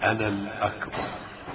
أنا الأكبر.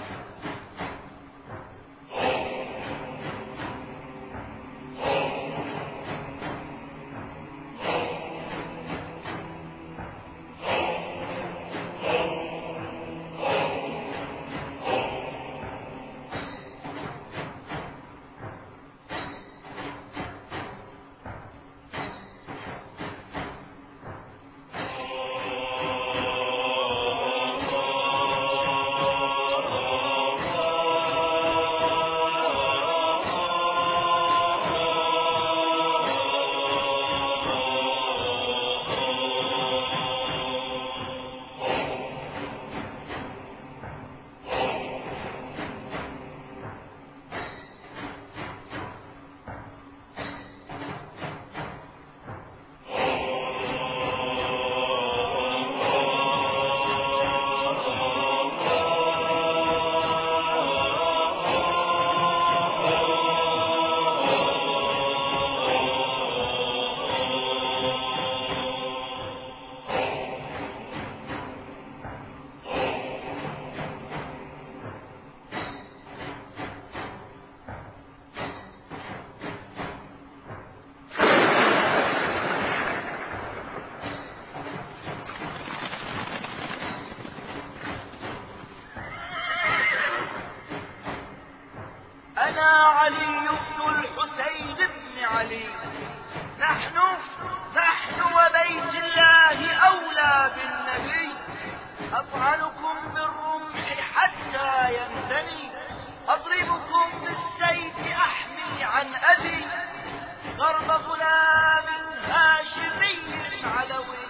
أنا علي بن الحسين بن علي. نحن وبيت الله أولى بالنبي. أطعنكم بالرمح حتى ينثني، أضربكم بالسيف أحمي عن أبي، ضرب غلام هاشمي علوي.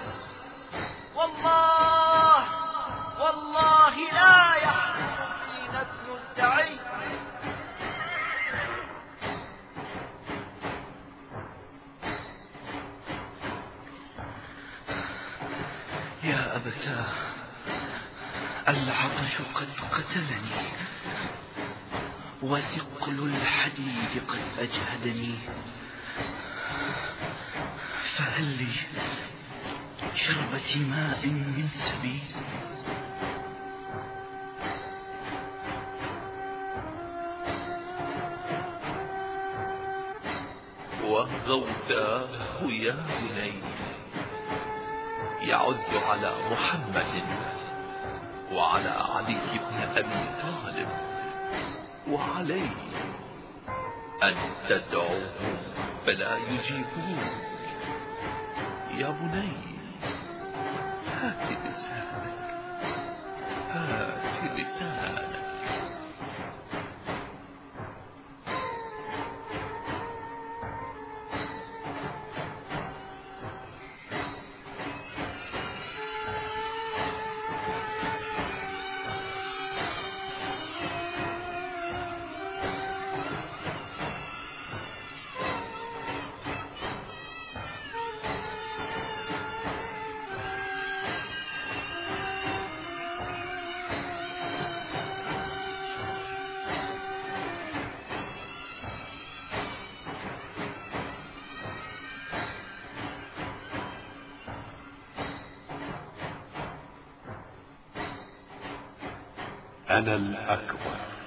والله لا يحدث فينا ابن الدعي. يا أبتاه، العطش قد قتلني، وثقل الحديد قد أجهدني، فهل لي شربة ماء من سبيل؟ وغوثاه يا بني يعز على محمد وعلى علي بن أبي طالب، وعليه أن تدعوهم فلا يجيبون. يا بني هات لسانك، هات لسانك. أنا الأكبر.